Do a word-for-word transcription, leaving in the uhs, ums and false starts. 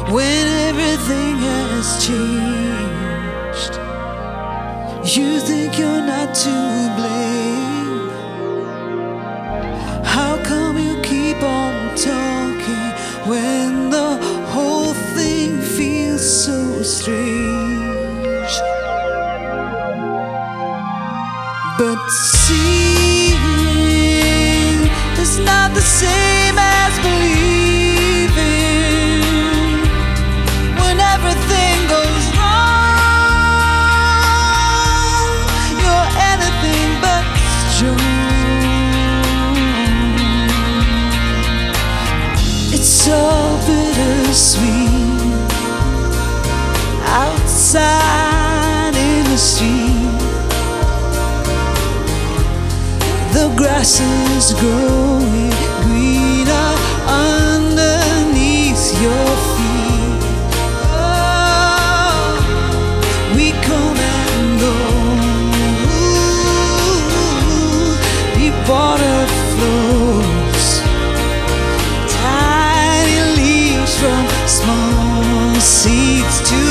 when everything has changed. You think you're not to blame. How come you keep on talking when the whole thing feels so strange? But seeing is not the same as believing. When everything goes wrong, you're anything but strong. It's so bittersweet outside in the street. The grass is growing greener underneath your feet. Oh, we come and go. Deep water flows, tiny leaves from small seeds to